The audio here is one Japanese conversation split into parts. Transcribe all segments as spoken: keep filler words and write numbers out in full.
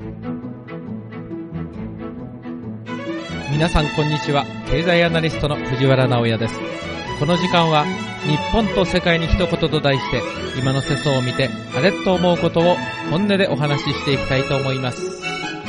皆さんこんにちは。経済アナリストの藤原直也です。この時間は日本と世界に一言と題して、今の世相を見てあれと思うことを本音でお話ししていきたいと思います。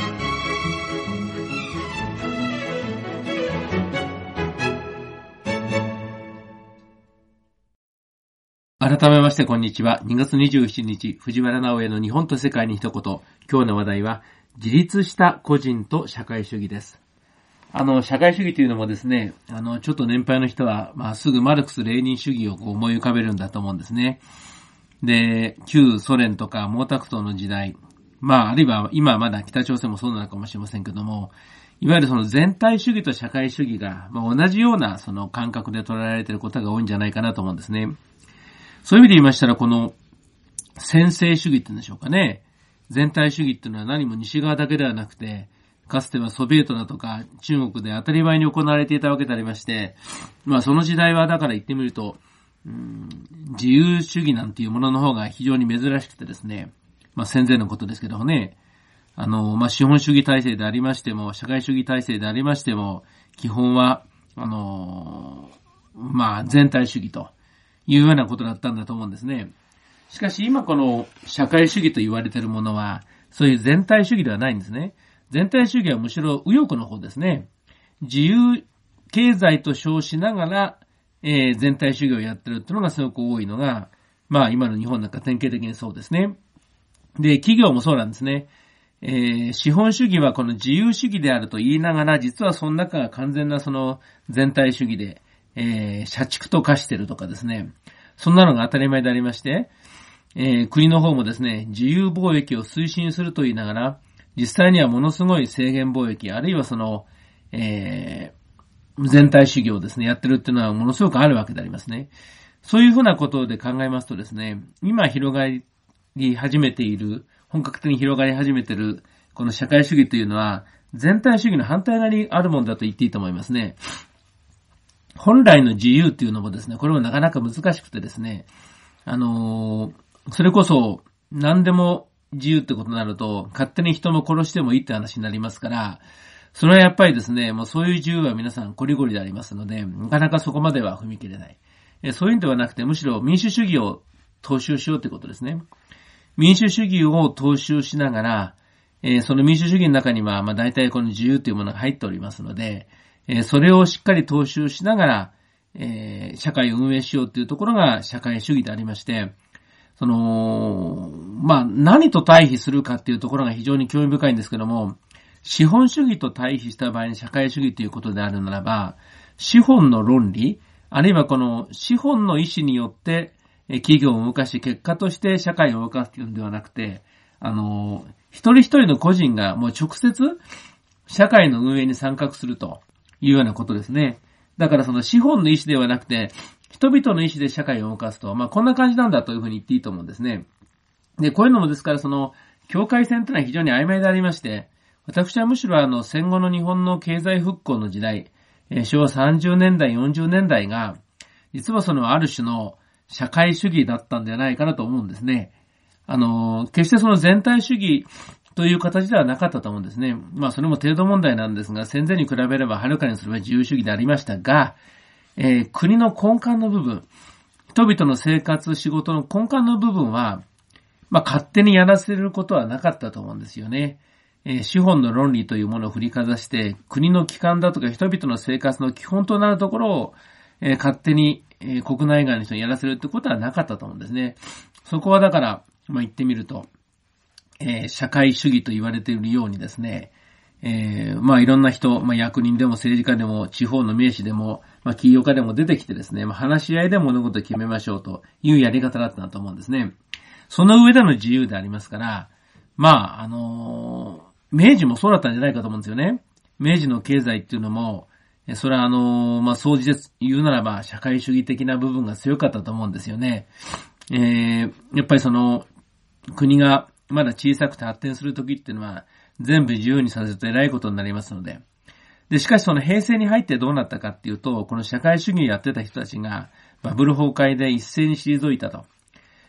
改めましてこんにちは。にがつにじゅうしちにち、藤原直也の日本と世界に一言。今日の話題は自立した個人と社会主義です。あの、社会主義というのもですね、あの、ちょっと年配の人は、まあ、すぐマルクス・レーニン主義をこう思い浮かべるんだと思うんですね。で、旧ソ連とか毛沢東の時代、まあ、あるいは今はまだ北朝鮮もそうなのかもしれませんけども、いわゆるその全体主義と社会主義が、まあ、同じようなその感覚で捉えられていることが多いんじゃないかなと思うんですね。そういう意味で言いましたら、この専制主義って言うんでしょうかね。全体主義っていうのは何も西側だけではなくて、かつてはソビエトだとか中国で当たり前に行われていたわけでありまして、まあその時代はだから言ってみると、うーん、自由主義なんていうものの方が非常に珍しくてですね、まあ戦前のことですけどもね、あの、まあ資本主義体制でありましても、社会主義体制でありましても、基本は、あの、まあ全体主義というようなことだったんだと思うんですね。しかし今この社会主義と言われているものは、そういう全体主義ではないんですね。全体主義はむしろ右翼の方ですね。自由経済と称しながら、えー、全体主義をやってるっていうのがすごく多いのが、まあ今の日本なんか典型的にそうですね。で、企業もそうなんですね。えー、資本主義はこの自由主義であると言いながら、実はその中が完全なその全体主義で、えー、社畜と化してるとかですね。そんなのが当たり前でありまして、えー、国の方もですね、自由貿易を推進すると言いながら、実際にはものすごい制限貿易、あるいはその、えー、全体主義をですね、やってるっていうのはものすごくあるわけでありますね。そういうふうなことで考えますとですね、今広がり始めている、本格的に広がり始めている、この社会主義というのは、全体主義の反対側にあるものだと言っていいと思いますね。本来の自由っていうのもですね、これもなかなか難しくてですね、あのー、それこそ何でも自由ってことになると、勝手に人も殺してもいいって話になりますから、それはやっぱりですね、もうそういう自由は皆さんゴリゴリでありますので、なかなかそこまでは踏み切れない。えそういうんではなくて、むしろ民主主義を踏襲しようってことですね。民主主義を踏襲しながら、えー、その民主主義の中には、まあ大体この自由というものが入っておりますので、えー、それをしっかり踏襲しながら、えー、社会を運営しようというところが社会主義でありまして、その、まあ、何と対比するかっていうところが非常に興味深いんですけども、資本主義と対比した場合に社会主義ということであるならば、資本の論理、あるいはこの資本の意思によって企業を動かし、結果として社会を動かすというのではなくて、あの、一人一人の個人がもう直接社会の運営に参画するというようなことですね。だからその資本の意思ではなくて、人々の意思で社会を動かすと、まあこんな感じなんだというふうに言っていいと思うんですね。で、こういうのもですからその境界線というのは非常に曖昧でありまして、私はむしろあの戦後の日本の経済復興の時代、えー、しょうわさんじゅうねんだい、よんじゅうねんだいが、実はそのある種の社会主義だったんじゃないかなと思うんですね。あの、決してその全体主義という形ではなかったと思うんですね。まあそれも程度問題なんですが、戦前に比べればはるかにそれは自由主義でありましたが、えー、国の根幹の部分、人々の生活、仕事の根幹の部分は、まあ、勝手にやらせることはなかったと思うんですよね。えー、資本の論理というものを振りかざして、国の基幹だとか人々の生活の基本となるところを、えー、勝手に、えー、国内外の人にやらせるってことはなかったと思うんですね。そこはだから、まあ、言ってみると、えー、社会主義と言われているようにですね、えー、まあいろんな人、まあ役人でも政治家でも地方の名士でも、まあ企業家でも出てきてですね、まあ話し合いで物事を決めましょうというやり方だったなと思うんですね。その上での自由でありますから、まああのー、明治もそうだったんじゃないかと思うんですよね。明治の経済っていうのも、それはあのー、まあ総じて言うならば社会主義的な部分が強かったと思うんですよね。えー、やっぱりその国がまだ小さくて発展する時っていうのは、全部自由にさせると偉いことになりますので。で、しかしその平成に入ってどうなったかっていうと、この社会主義をやってた人たちがバブル崩壊で一斉に退いたと。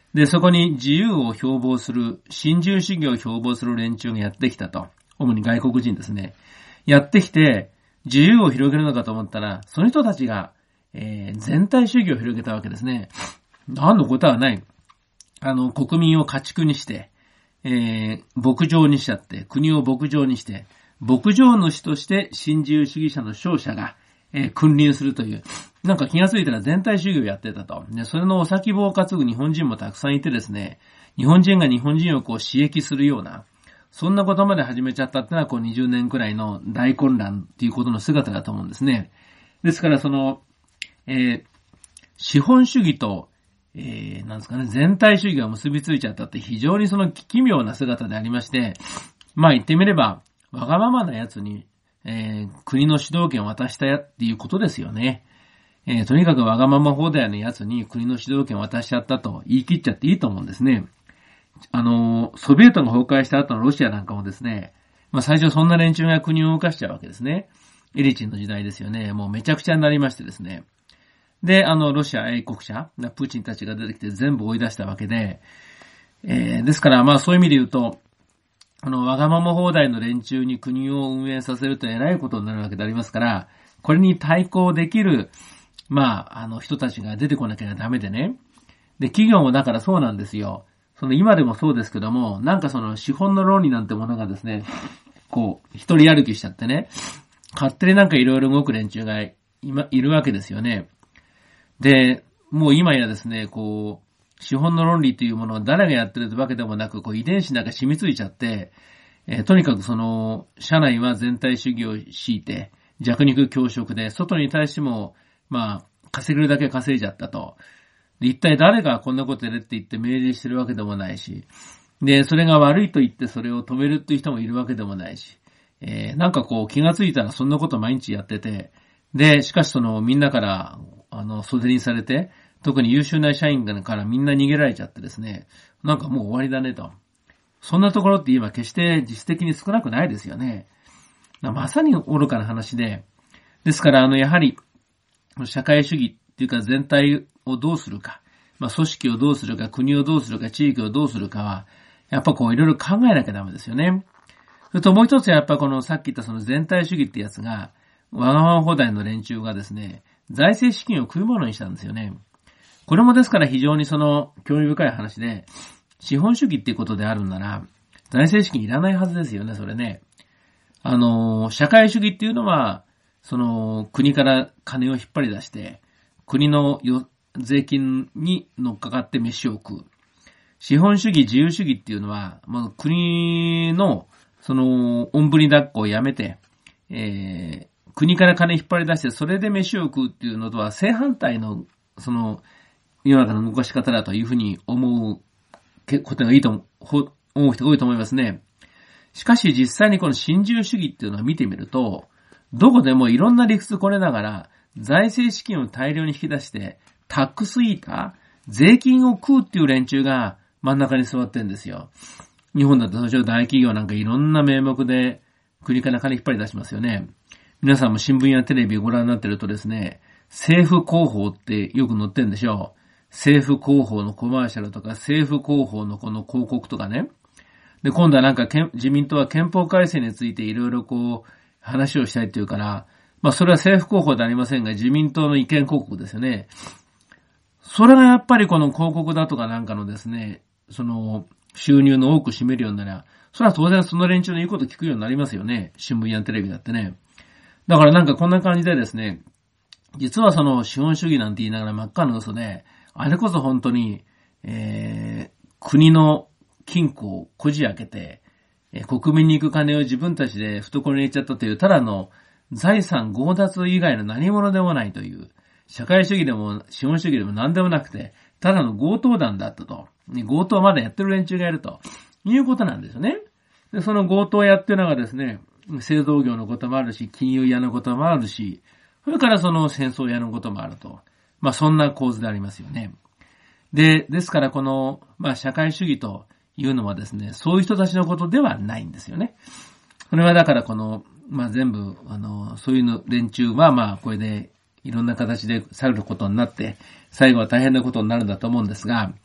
で、そこに自由を標榜する、新自由主義を標榜する連中がやってきたと。主に外国人ですね。やってきて、自由を広げるのかと思ったら、その人たちが、えー、全体主義を広げたわけですね。何のことはない。あの、国民を家畜にして、えー、牧場にしちゃって、国を牧場にして、牧場主として新自由主義者の勝者が、えー、君臨するという、なんか気がついたら全体主義をやってたと。で、それのお先棒を担ぐ日本人もたくさんいてですね、日本人が日本人をこう刺激するような、そんなことまで始めちゃったってのは、こうにじゅうねんくらいの大混乱っていうことの姿だと思うんですね。ですから、その、えー、資本主義と、えー、なんですかね、全体主義が結びついちゃったって非常にその奇妙な姿でありまして、まあ言ってみれば、わがままな奴に、えー、国の主導権を渡したやっていうことですよね。えー、とにかくわがまま放題の奴に国の主導権を渡しちゃったと言い切っちゃっていいと思うんですね。あの、ソビエトが崩壊した後のロシアなんかもですね、まあ最初そんな連中が国を動かしちゃうわけですね。エリチンの時代ですよね。もうめちゃくちゃになりましてですね。で、あの、ロシア愛国者、プーチンたちが出てきて全部追い出したわけで、えー、ですからまあそういう意味で言うと、あの、わがまま放題の連中に国を運営させると偉いことになるわけでありますから、これに対抗できる、まあ、あの人たちが出てこなきゃダメでね。で、企業もだからそうなんですよ。その今でもそうですけども、なんかその資本の論理なんてものがですね、こう、一人歩きしちゃってね、勝手になんかいろいろ動く連中が今、いるわけですよね。で、もう今やですね、こう、資本の論理というものを誰がやってるわけでもなく、こう遺伝子なんか染みついちゃって、えー、とにかくその、社内は全体主義を敷いて、弱肉強食で、外に対しても、まあ、稼げるだけ稼いじゃったと。で、一体誰がこんなことやれって言って命令してるわけでもないし、で、それが悪いと言ってそれを止めるっていう人もいるわけでもないし、えー、なんかこう気がついたらそんなこと毎日やってて、で、しかしそのみんなから、あの、袖にされて、特に優秀な社員からみんな逃げられちゃってですね、なんかもう終わりだねと。そんなところって今決して実質的に少なくないですよね。まさに愚かな話で、ですからあの、やはり、社会主義っていうか全体をどうするか、まあ組織をどうするか、国をどうするか、地域をどうするかは、やっぱこういろいろ考えなきゃダメですよね。それともう一つはやっぱこのさっき言ったその全体主義ってやつが、わがまま放題の連中がですね、財政資金を食い物にしたんですよね。これもですから非常にその興味深い話で、資本主義っていうことであるなら、財政資金いらないはずですよね、それね。あの、社会主義っていうのは、その国から金を引っ張り出して、国の税金に乗っかかって飯を食う。資本主義、自由主義っていうのは、まあ、国の、その、おんぶに抱っこをやめて、えー、国から金引っ張り出して、それで飯を食うっていうのとは正反対の、その、世の中の動かし方だというふうに思うことがいいと思う人が多いと思いますね。しかし実際にこの新自由主義っていうのを見てみると、どこでもいろんな理屈これながら、財政資金を大量に引き出して、タックスイーター、税金を食うっていう連中が真ん中に座ってるんですよ。日本だと大企業なんかいろんな名目で国から金引っ張り出しますよね。皆さんも新聞やテレビをご覧になってるとですね、政府広報ってよく載ってるんでしょう。政府広報のコマーシャルとか、政府広報のこの広告とかね。で、今度はなんか自民党は憲法改正についていろいろこう話をしたいっていうから、まあそれは政府広報ではありませんが、自民党の意見広告ですよね。それがやっぱりこの広告だとかなんかのですね、その収入の多く占めるようになりゃ、それは当然その連中の言うこと聞くようになりますよね。新聞やテレビだってね。だからなんかこんな感じでですね、実はその資本主義なんて言いながら真っ赤な嘘で、あれこそ本当に、えー、国の金庫をこじ開けて、えー、国民に行く金を自分たちで懐に入れちゃったという、ただの財産強奪以外の何者でもないという、社会主義でも資本主義でも何でもなくて、ただの強盗団だったと。強盗まだやってる連中がいるということなんですよね。で、その強盗をやってるのがですね、製造業のこともあるし、金融屋のこともあるし、それからその戦争屋のこともあると。まあそんな構図でありますよね。で、ですからこの、まあ社会主義というのはですね、そういう人たちのことではないんですよね。それはだからこの、まあ全部、あの、そういうの連中はまあこれでいろんな形で去ることになって、最後は大変なことになるんだと思うんですが、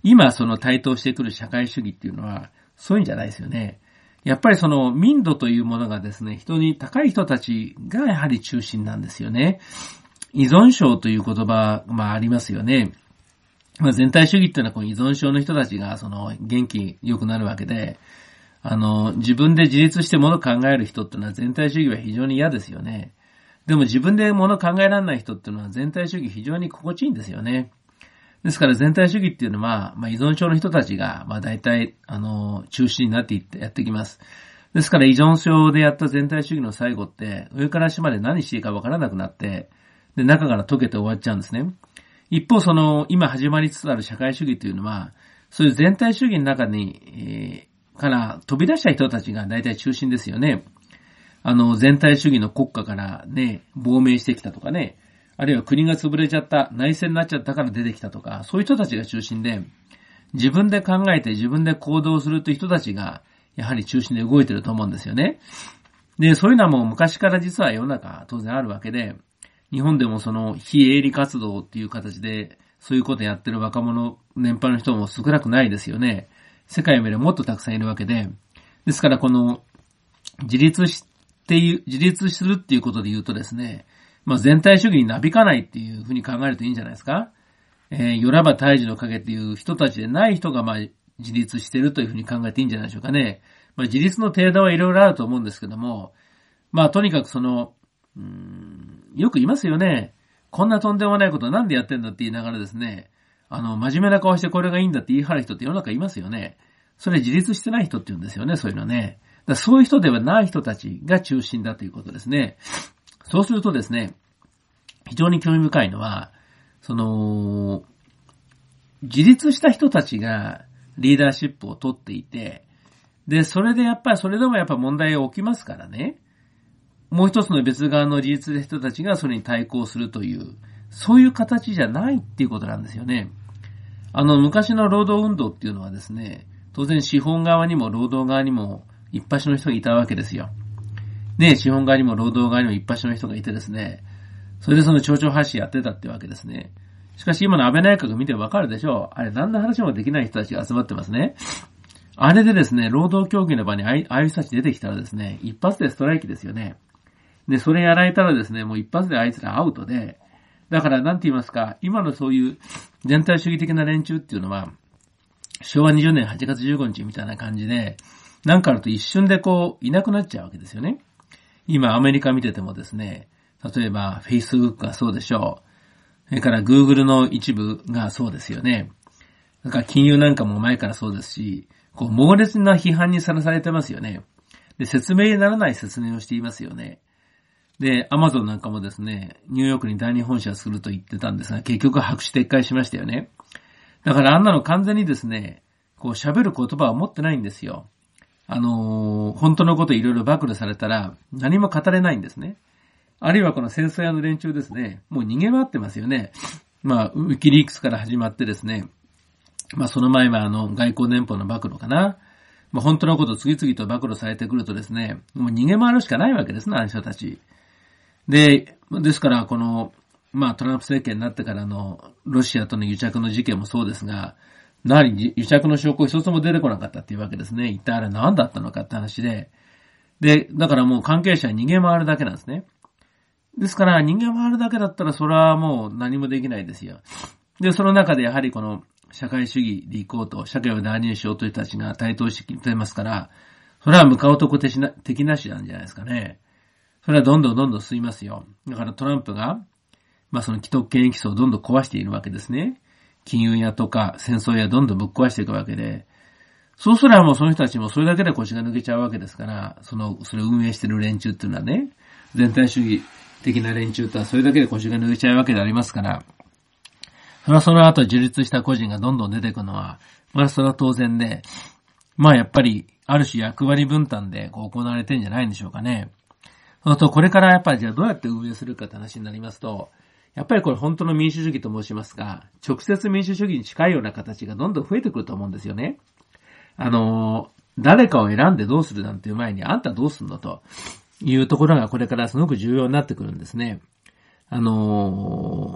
今その台頭してくる社会主義っていうのは、そういうんじゃないですよね。やっぱりその民度というものがですね、人に高い人たちがやはり中心なんですよね。依存症という言葉、まあありますよね。まあ全体主義っていうのはこの依存症の人たちがその元気良くなるわけで、あの、自分で自立してものを考える人っていうのは全体主義は非常に嫌ですよね。でも自分でものを考えられない人っていうのは全体主義非常に心地いいんですよね。ですから全体主義っていうのは、まあ依存症の人たちが、まあ大体、あの、中心になっていってやってきます。ですから依存症でやった全体主義の最後って、上から下まで何していいかわからなくなって、で、中から溶けて終わっちゃうんですね。一方その、今始まりつつある社会主義というのは、そういう全体主義の中に、えーから飛び出した人たちが大体中心ですよね。あの、全体主義の国家からね、亡命してきたとかね、あるいは国が潰れちゃった、内戦になっちゃったから出てきたとか、そういう人たちが中心で、自分で考えて自分で行動するという人たちが、やはり中心で動いてると思うんですよね。で、そういうのはもう昔から実は世の中当然あるわけで、日本でもその非営利活動っていう形で、そういうことやってる若者、年配の人も少なくないですよね。世界を見ればもっとたくさんいるわけで、ですからこの自立していう、自立するっていうことで言うとですね、まあ全体主義になびかないっていうふうに考えるといいんじゃないですか。えー、よらば大治の影っていう人たちでない人がまあ自立してるというふうに考えていいんじゃないでしょうかね。まあ自立の程度はいろいろあると思うんですけども、まあとにかくその、うーん、よく言いますよね。こんなとんでもないことなんでやってんだって言いながらですね、あの、真面目な顔してこれがいいんだって言い張る人って世の中いますよね。それ自立してない人って言うんですよね、そういうのね。だそういう人ではない人たちが中心だということですね。そうするとですね、非常に興味深いのは、その、自立した人たちがリーダーシップを取っていて、で、それでやっぱり、それでもやっぱ問題が起きますからね。もう一つの別側の自立した人たちがそれに対抗するという、そういう形じゃないっていうことなんですよね。あの、昔の労働運動っていうのはですね、当然資本側にも労働側にも一派の人がいたわけですよ。ね、資本側にも労働側にも一派の人がいてですね、それでその町長発信やってたってわけですね。しかし今の安倍内閣見てわかるでしょう。あれ何の話もできない人たちが集まってますね。あれでですね、労働協議の場にああいう人たち出てきたらですね、一発でストライキですよね。で、それやられたらですね、もう一発であいつらアウトで、だからなんて言いますか、今のそういう全体主義的な連中っていうのは、しょうわにじゅうねんはちがつじゅうごにちみたいな感じで、なんかあると一瞬でこう、いなくなっちゃうわけですよね。今アメリカ見ててもですね、例えば Facebook がそうでしょう。それから Google の一部がそうですよね。だから金融なんかも前からそうですし、こう猛烈な批判にさらされてますよね。で、説明にならない説明をしていますよね。で、アマゾンなんかもですね、ニューヨークに第二本社すると言ってたんですが、結局白紙撤回しましたよね。だからあんなの完全にですね、こう喋る言葉を持ってないんですよ。あのー、本当のこといろいろ暴露されたら何も語れないんですね。あるいはこの戦争屋の連中ですね、もう逃げ回ってますよね。まあ、ウィキリークスから始まってですね、まあその前はあの外交年俸の暴露かな。まあ本当のこと次々と暴露されてくるとですね、もう逃げ回るしかないわけですね、あの人たち。で、ですからこの、まあトランプ政権になってからのロシアとの癒着の事件もそうですが、やはり癒着の証拠一つも出てこなかったっていうわけですね。一体あれ何だったのかって話で。で、だからもう関係者は逃げ回るだけなんですね。ですから逃げ回るだけだったらそれはもう何もできないですよ。で、その中でやはりこの社会主義で行こうと、社会を大事にしようという人たちが台頭してきてますから、それは無顔男的な、的なしなんじゃないですかね。それはどんどんどんどん進みますよ。だからトランプが、まあその既得権益層をどんどん壊しているわけですね。金融屋とか戦争屋どんどんぶっ壊していくわけで、そうすればもうその人たちもそれだけで腰が抜けちゃうわけですから、その、それを運営している連中っていうのはね、全体主義的な連中ってのはそれだけで腰が抜けちゃうわけでありますから、それはその後自立した個人がどんどん出てくるのは、まあそれは当然で、まあやっぱりある種役割分担でこう行われてるんじゃないんでしょうかね。そうするとこれからやっぱりじゃあどうやって運営するかって話になりますと、やっぱりこれ本当の民主主義と申しますが、直接民主主義に近いような形がどんどん増えてくると思うんですよね。あの、誰かを選んでどうするなんていう前にあんたどうすんのというところがこれからすごく重要になってくるんですね。あの、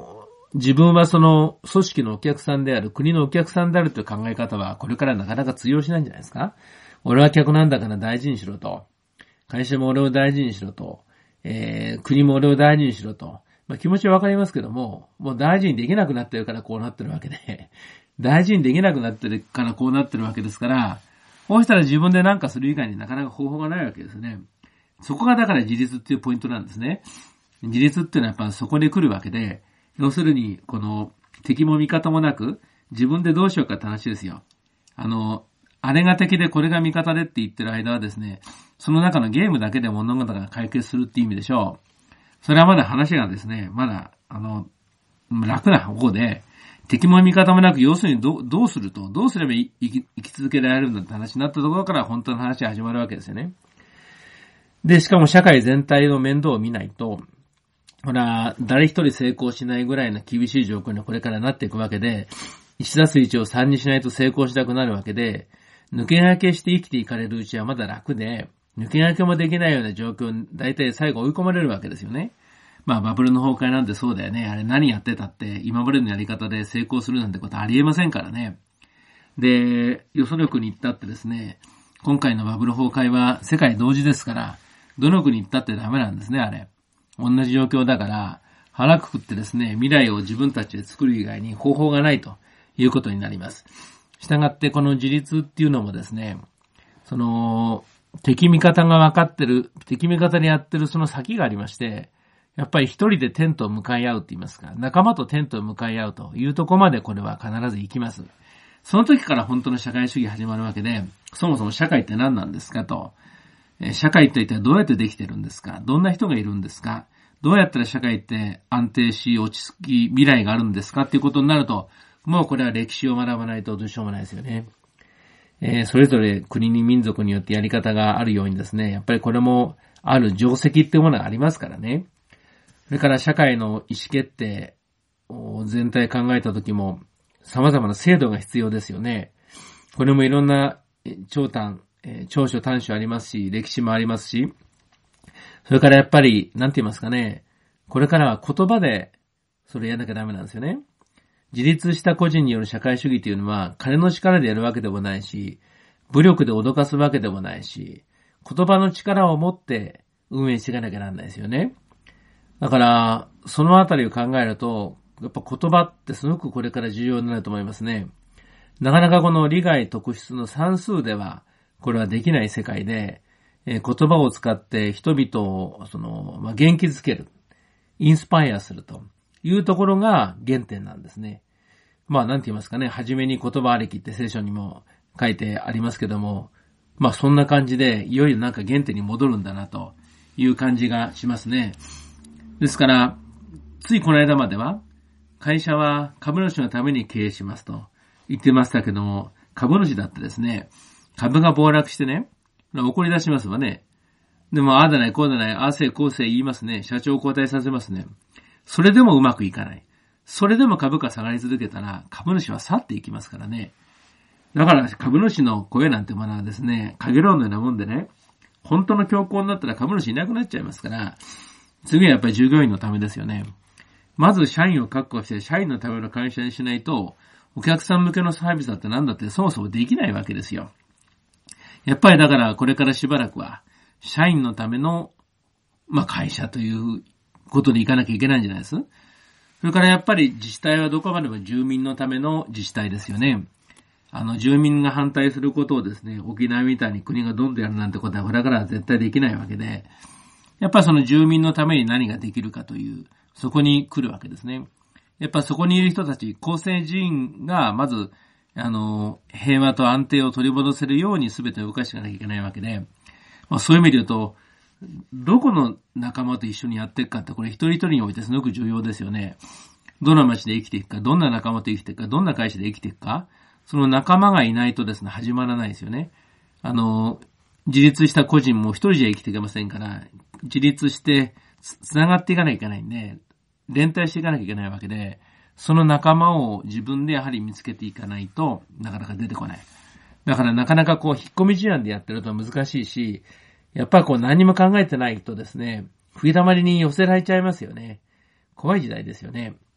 自分はその組織のお客さんである、国のお客さんであるという考え方はこれからなかなか通用しないんじゃないですか。俺は客なんだから大事にしろと。会社も俺を大事にしろと。えー、国も俺を大事にしろと。まあ、気持ちはわかりますけども、もう大事にできなくなってるからこうなってるわけで、大事にできなくなってるからこうなってるわけですから、こうしたら自分で何かする以外になかなか方法がないわけですね。そこがだから自立っていうポイントなんですね。自立っていうのはやっぱそこで来るわけで、要するにこの敵も味方もなく自分でどうしようかって話ですよ。あの、あれが敵でこれが味方でって言ってる間はですね、その中のゲームだけで物事が解決するっていう意味でしょう。それはまだ話がですね、まだ、あの、楽な方向で、敵も味方もなく、要するにどどうすると、どうすれば生き、生き続けられるんだって話になったところから本当の話が始まるわけですよね。で、しかも社会全体の面倒を見ないと、ほら、誰一人成功しないぐらいの厳しい状況にこれからなっていくわけで、いちたすいちをさんにしないと成功したくなるわけで、抜け駆けして生きていかれるうちはまだ楽で、抜け駆けもできないような状況に大体最後追い込まれるわけですよね。まあバブルの崩壊なんてそうだよね。あれ何やってたって今までのやり方で成功するなんてことありえませんからね。で、よその国に行ったってですね、今回のバブル崩壊は世界同時ですから、どの国に行ったってダメなんですね、あれ。同じ状況だから、腹くくってですね、未来を自分たちで作る以外に方法がないということになります。したがってこの自立っていうのもですね、その、敵味方が分かってる、敵味方にやってるその先がありまして、やっぱり一人で天と向かい合うって言いますか、仲間と天と向かい合うというところまでこれは必ず行きます。その時から本当の社会主義始まるわけで、そもそも社会って何なんですかと、社会って一体どうやってできてるんですか、どんな人がいるんですか、どうやったら社会って安定し落ち着き未来があるんですかっていうことになると、もうこれは歴史を学ばないとどうしようもないですよね。えー、それぞれ国に民族によってやり方があるようにですね、やっぱりこれもある定石っていうものがありますからね。それから社会の意思決定を全体考えたときも様々な制度が必要ですよね。これもいろんな長短、長所短所ありますし、歴史もありますし、それからやっぱり、なんて言いますかね、これからは言葉でそれやらなきゃダメなんですよね。自立した個人による社会主義というのは金の力でやるわけでもないし、武力で脅かすわけでもないし、言葉の力を持って運営していかなきゃならないですよね。だから、そのあたりを考えると、やっぱ言葉ってすごくこれから重要になると思いますね。なかなかこの利害特質の算数では、これはできない世界で、えー、言葉を使って人々を、その、まあ、元気づける、インスパイアするというところが原点なんですね。まあ、なんて言いますかね、はじめに言葉ありきって聖書にも書いてありますけども、まあ、そんな感じで、いよいよなんか原点に戻るんだなという感じがしますね。ですから、ついこの間までは、会社は株主のために経営しますと言ってましたけども、株主だってですね、株が暴落してね、怒り出しますわね。でも、ああだない、こうだない、ああせい、こうせい言いますね。社長を交代させますね。それでもうまくいかない。それでも株価下がり続けたら、株主は去っていきますからね。だから、株主の声なんてものはですね、陰ろうのようなもんでね、本当の強行になったら株主いなくなっちゃいますから、次はやっぱり従業員のためですよね。まず社員を確保して、社員のための会社にしないと、お客さん向けのサービスだって何だってそもそもできないわけですよ。やっぱりだからこれからしばらくは、社員のための、まあ、会社ということでいかなきゃいけないんじゃないです。それからやっぱり自治体はどこまでも住民のための自治体ですよね。あの、住民が反対することをですね、沖縄みたいに国がどんどんやるなんてことはこれからは絶対できないわけで、やっぱりその住民のために何ができるかという、そこに来るわけですね。やっぱそこにいる人たち、構成人員がまず、あの、平和と安定を取り戻せるように全てを動かしていかなきゃいけないわけで、まあそういう意味で言うと、どこの仲間と一緒にやっていくかってこれ一人一人においてすごく重要ですよね。どの町で生きていくか、どんな仲間と生きていくか、どんな会社で生きていくか、その仲間がいないとですね、始まらないですよね。あの、自立した個人も一人じゃ生きていけませんから、自立してつ、つながっていかなきゃいけないんで、連帯していかなきゃいけないわけで、その仲間を自分でやはり見つけていかないとなかなか出てこない。だからなかなかこう引っ込み思案でやってると難しいし、やっぱりこう何も考えてないとですね、食い溜まりに寄せられちゃいますよね。怖い時代ですよね。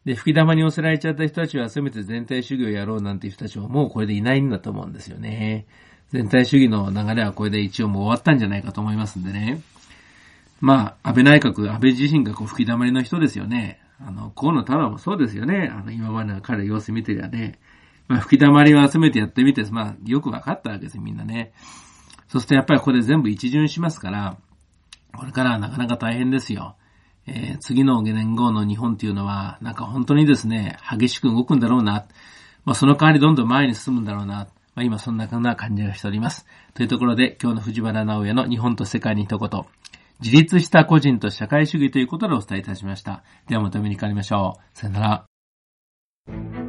で、吹き玉に寄せられちゃった人たちはせめて全体主義をやろうなんていう人たちはもうこれでいないんだと思うんですよね。全体主義の流れはこれで一応もう終わったんじゃないかと思いますんでね。まあ、安倍内閣、安倍自身がこう吹き玉りの人ですよね。あの、河野太郎もそうですよね。あの、今までの彼の様子見てりゃね。まあ、吹き玉りを集めてやってみて、まあ、よくわかったわけですよ、みんなね。そうするとやっぱりこれ全部一巡しますから、これからはなかなか大変ですよ。えー、次の年号の日本っていうのは、なんか本当にですね、激しく動くんだろうな。まあ、その代わりどんどん前に進むんだろうな。まあ、今そんな感じがしております。というところで、今日の藤原直哉の日本と世界に一言。自立した個人と社会主義ということでお伝えいたしました。ではまたお目にかかりましょう。さよなら。